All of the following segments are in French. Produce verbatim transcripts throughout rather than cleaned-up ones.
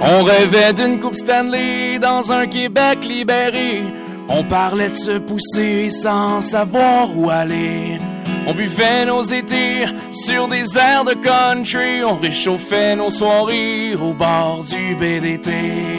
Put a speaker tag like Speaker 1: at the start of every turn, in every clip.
Speaker 1: On rêvait d'une coupe Stanley dans un Québec libéré. On parlait de se pousser sans savoir où aller. On buvait nos étés sur des airs de country. On réchauffait nos soirées au bord du B D T.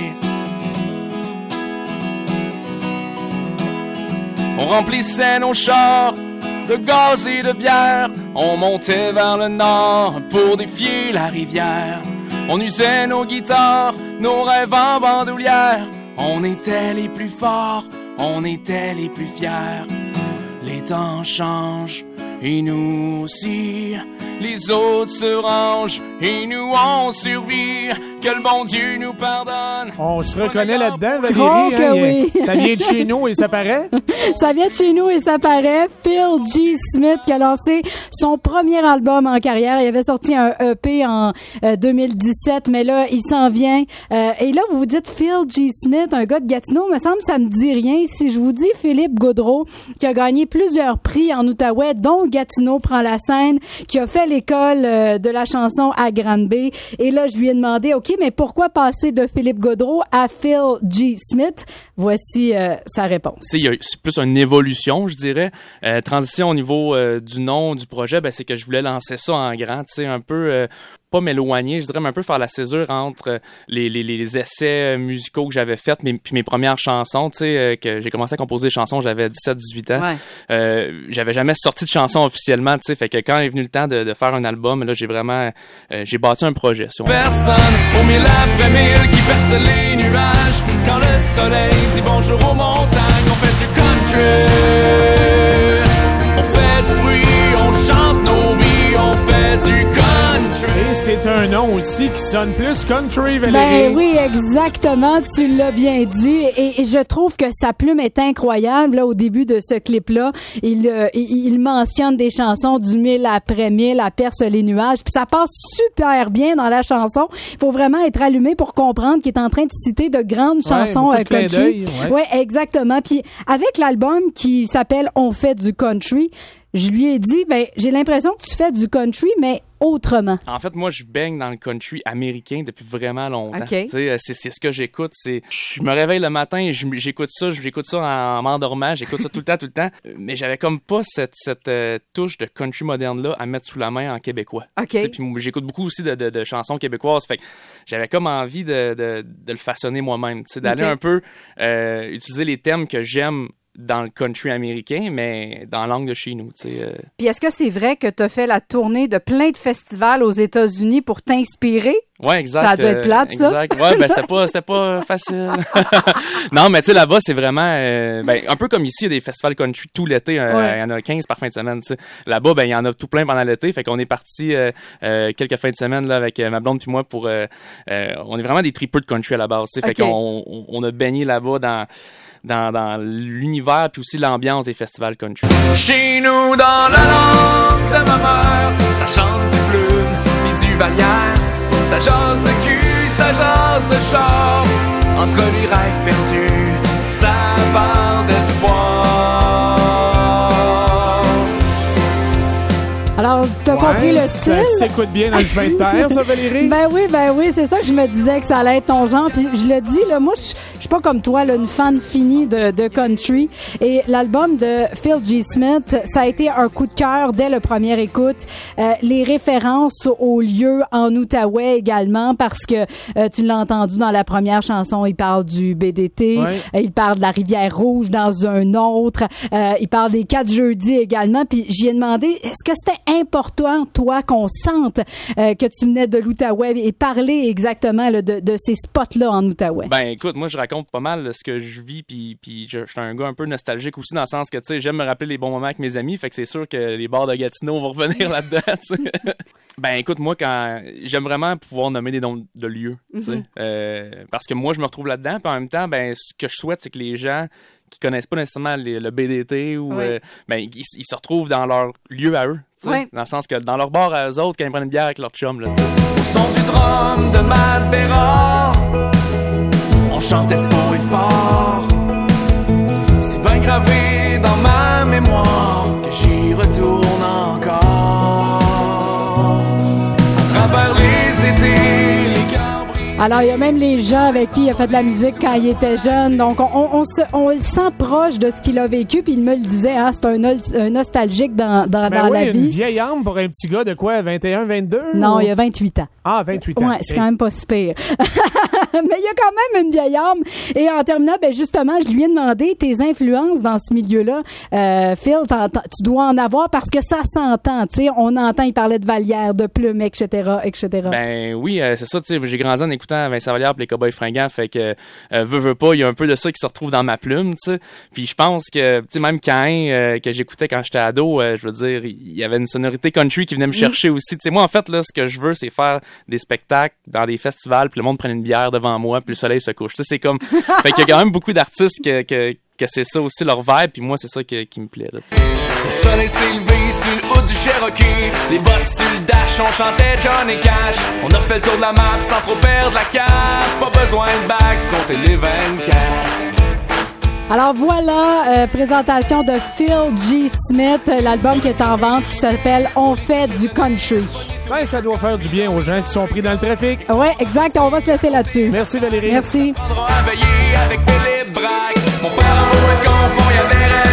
Speaker 1: On remplissait nos chars de gaz et de bière. On montait vers le nord pour défier la rivière. On usait nos guitares, nos rêves en bandoulière. On était les plus forts, on était les plus fiers. Les temps changent et nous aussi. Les autres se rangent et nous on survit. Que le bon Dieu nous pardonne.
Speaker 2: On se reconnaît là-dedans, Valérie.
Speaker 3: Oh que
Speaker 2: hein,
Speaker 3: oui.
Speaker 2: Ça vient de chez nous et ça paraît.
Speaker 3: Ça vient de chez nous et ça paraît. Phil G. Smith qui a lancé son premier album en carrière. Il avait sorti un E P en euh, deux mille dix-sept, mais là, il s'en vient. Euh, et là, vous vous dites Phil G. Smith, un gars de Gatineau, me semble ça me dit rien. Si je vous dis Philippe Gaudreau, qui a gagné plusieurs prix en Outaouais, dont Gatineau prend la scène, qui a fait l'école euh, de la chanson à Granby. Et là, je lui ai demandé, OK, mais pourquoi passer de Philippe Gaudreau à Phil G. Smith? Voici euh, sa réponse.
Speaker 1: C'est, y a, c'est plus une évolution, je dirais. Euh, transition au niveau euh, du nom du projet, ben, c'est que je voulais lancer ça en grand, tu sais, un peu... Euh, pas m'éloigner, je dirais, mais un peu faire la césure entre les, les, les essais musicaux que j'avais faits, mes, puis mes premières chansons, tu sais, euh, que j'ai commencé à composer des chansons, j'avais dix-sept dix-huit ans.
Speaker 3: Ouais.
Speaker 1: Euh, j'avais jamais sorti de chansons officiellement, tu sais, fait que quand est venu le temps de, de faire un album, là, j'ai vraiment, euh, j'ai bâti un projet. Si on... Personne au mille après mille qui perce les nuages, quand le soleil dit bonjour aux montagnes, on fait du country, on fait du bruit, on chante nos vies, on fait du country.
Speaker 2: Et c'est un nom aussi qui sonne plus country, Valérie.
Speaker 3: Ben oui, exactement, tu l'as bien dit. Et, et je trouve que sa plume est incroyable. Là, au début de ce clip-là, il, euh, il, il mentionne des chansons du mille après mille, à perce les nuages. Puis ça passe super bien dans la chanson. Il faut vraiment être allumé pour comprendre qu'il est en train de citer de grandes chansons
Speaker 2: ouais,
Speaker 3: euh, country.
Speaker 2: Ouais.
Speaker 3: ouais, exactement. Puis avec l'album qui s'appelle On fait du country, je lui ai dit, ben, j'ai l'impression que tu fais du country, mais autrement.
Speaker 1: En fait, moi, je baigne dans le country américain depuis vraiment longtemps.
Speaker 3: Okay.
Speaker 1: Tu sais, c'est, c'est ce que j'écoute. C'est, je me réveille le matin et je, j'écoute ça, j'écoute ça en, en m'endormant, j'écoute ça tout le temps, tout le temps. Mais j'avais comme pas cette, cette euh, touche de country moderne-là à mettre sous la main en québécois.
Speaker 3: Okay.
Speaker 1: Puis j'écoute beaucoup aussi de, de, de chansons québécoises. Fait que j'avais comme envie de, de, de le façonner moi-même. Tu sais, d'aller okay. un peu euh, utiliser les thèmes que j'aime dans le country américain, mais dans la langue de chez nous, tu sais. Euh...
Speaker 3: Puis est-ce que c'est vrai que tu as fait la tournée de plein de festivals aux États-Unis pour t'inspirer?
Speaker 1: Ouais, exact.
Speaker 3: Ça a dû être plate,
Speaker 1: euh,
Speaker 3: ça?
Speaker 1: Exact. Ouais, ben c'était pas, c'était pas facile. Non, mais tu sais, là-bas, c'est vraiment, euh, ben, un peu comme ici, il y a des festivals country tout l'été. Euh,
Speaker 3: ouais.
Speaker 1: Il y en a quinze par fin de semaine, tu sais. Là-bas, ben, il y en a tout plein pendant l'été. Fait qu'on est parti euh, euh, quelques fins de semaine là avec euh, ma blonde puis moi pour, euh, euh, on est vraiment des tripeux de country à la base, tu sais. Fait okay. qu'on on, on a baigné là-bas dans Dans, dans l'univers puis aussi l'ambiance des festivals country. Chez nous, dans la langue de ma mère, ça chante du plume puis du Vallière, ça jase de cul, ça jase de char, entre les rêves perdus, ça parle d'espoir.
Speaker 3: Alors, t'as
Speaker 2: ouais,
Speaker 3: compris le
Speaker 2: style? Ça s'écoute bien dans le chemin de terre, ça, Valérie?
Speaker 3: Ben oui, ben oui, c'est ça que je me disais que ça allait être ton genre. Puis je le dis, là, moi, je je suis pas comme toi, là, une fan finie de, de country. Et l'album de Phil G. Smith, ça a été un coup de cœur dès le premier écoute. Euh, les références aux lieux en Outaouais également, parce que euh, tu l'as entendu dans la première chanson, il parle du B D T,
Speaker 2: ouais.
Speaker 3: euh, il parle de la Rivière-Rouge dans un autre, euh, il parle des quatre jeudis également. Puis j'y ai demandé, est-ce que c'était important, toi, qu'on sente euh, que tu venais de l'Outaouais et parler exactement là, de, de ces spots-là en Outaouais?
Speaker 1: Ben écoute, moi je raconte pas mal là, ce que je vis, puis puis je, je suis un gars un peu nostalgique aussi dans le sens que tu sais j'aime me rappeler les bons moments avec mes amis, fait que c'est sûr que les bars de Gatineau vont revenir là-dedans. T'sais. Ben écoute, moi quand j'aime vraiment pouvoir nommer des noms de lieux, tu sais, mm-hmm. euh, parce que moi je me retrouve là-dedans, puis en même temps, ben ce que je souhaite c'est que les gens qui connaissent pas nécessairement les, le B D T ou oui. euh, ben ils, ils se retrouvent dans leur lieu à eux, oui. dans le sens que dans leur bar à eux autres quand ils prennent une bière avec leur chum là. T'sais. Au son du drum de Matt Bérard, on chantait fort et fort, si bien gravé dans ma mémoire que j'y retourne encore. À travers les étés, les carbres.
Speaker 3: Alors, il y a même les gens avec qui il a fait de la musique quand il était jeune. Donc, on, on, on, se, on le sent proche de ce qu'il a vécu. Puis il me le disait, hein, c'est un, nol- un nostalgique dans, dans,
Speaker 2: Ben
Speaker 3: dans
Speaker 2: oui,
Speaker 3: la
Speaker 2: une
Speaker 3: vie.
Speaker 2: vieille âme pour un petit gars de quoi, vingt et un, vingt-deux?
Speaker 3: Non,
Speaker 2: ou...
Speaker 3: il y a vingt-huit ans.
Speaker 2: Ah, vingt-huit ans.
Speaker 3: Ouais, c'est
Speaker 2: okay.
Speaker 3: quand même pas si pire. Mais il y a quand même une vieille âme. Et en terminant, ben justement, je lui ai demandé tes influences dans ce milieu-là. Euh, Phil, tu dois en avoir parce que ça s'entend. Tu sais, on entend, il parlait de Vallière, de Plume, et cetera, et cetera.
Speaker 1: Ben oui, euh, c'est ça. Tu sais, j'ai grandi en écoutant Vincent Vallière et les Cowboys Fringants, fait que euh, veux veux pas, il y a un peu de ça qui se retrouve dans ma plume. Tu sais, puis je pense que, tu sais, même Caïn euh, que j'écoutais quand j'étais ado, euh, je veux dire, il y avait une sonorité country qui venait me chercher mm. aussi. Tu sais, moi en fait là, ce que je veux, c'est faire des spectacles dans des festivals, puis le monde prenne une bière devant moi, puis le soleil se couche. Tu sais, c'est comme, fait qu'il y a quand même beaucoup d'artistes que, que que c'est ça aussi leur vibe, puis moi c'est ça que, qui me plaît là, t'sais.
Speaker 4: Le soleil s'est levé sur le haut du Cherokee, les bottes sur le dash, on chantait Johnny Cash. On a fait le tour de la map sans trop perdre la carte, pas besoin de bac, comptez les vingt-quatre.
Speaker 3: Alors voilà, euh, présentation de Phil G. Smith, l'album qui est en vente qui s'appelle On fait du country.
Speaker 2: Ben, ça doit faire du bien aux gens qui sont pris dans le trafic.
Speaker 3: Oui, exact, on va se laisser là-dessus.
Speaker 2: Merci Valérie.
Speaker 3: Merci.
Speaker 4: On va veiller avec Philippe Braque. Mon père a beau être confond, il avait raison.